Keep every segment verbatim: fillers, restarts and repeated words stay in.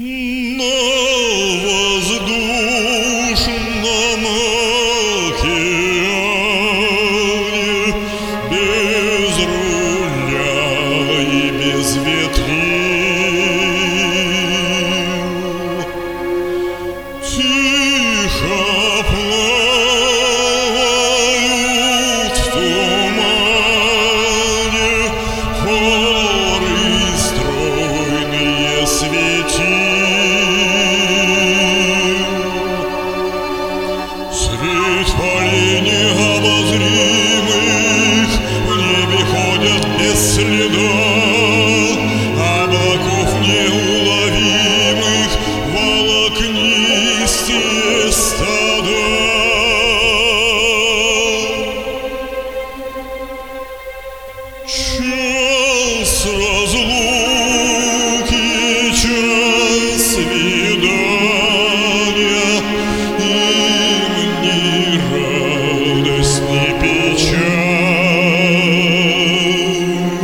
На воздушном океане без руля и без ветрил тихо плавают в тумане хоры стройные светил. Средь полей необозримых в небе ходят без следа облаков неуловимых волокнистые стада. Час разлуки, час свидания, им ни радость, ни печаль.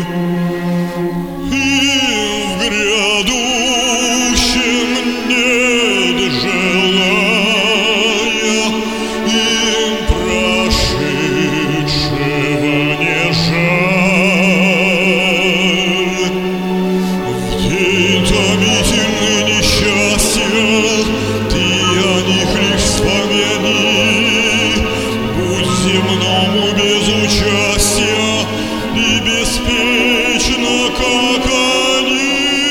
Им в грядущем нет желания, им прошедшего не жаль. В день томительный несчастья ты о них лишь вспомни, будь земному без участия и беспечно, как они.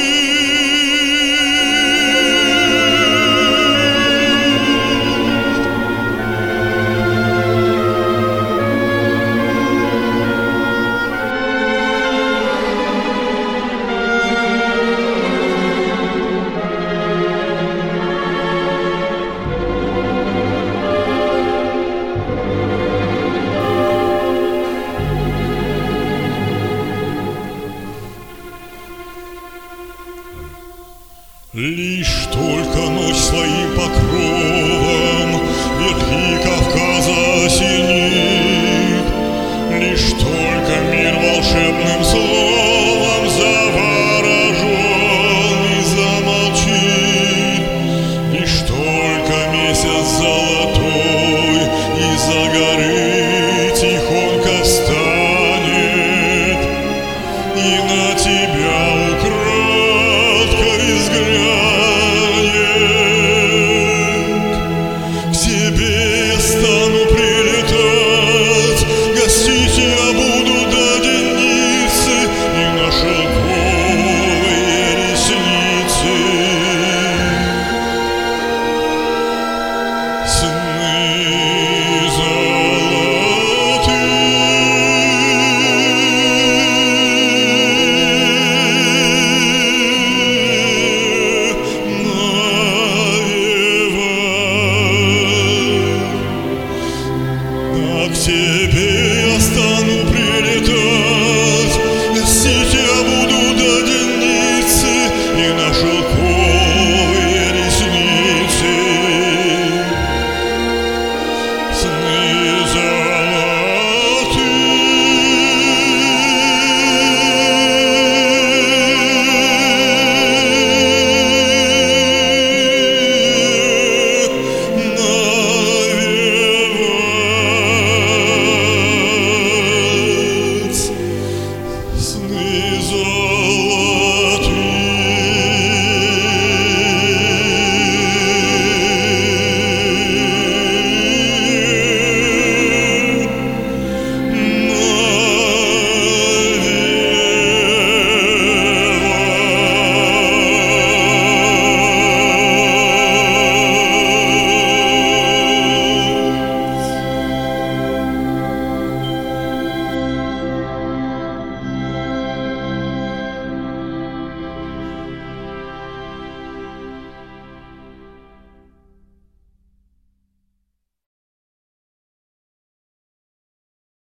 Лишь только ночь своим покровом верхи Кавказа осенит, лишь только мир волшебным словом заворожен и замолчит, лишь только месяц золотой из-за горы тихонько встанет и на тебя украдкой взглянет. К тебе я стану прилетать, гостить я буду до Деницы и на шелковые ресницы сны золотые навевать. А к тебе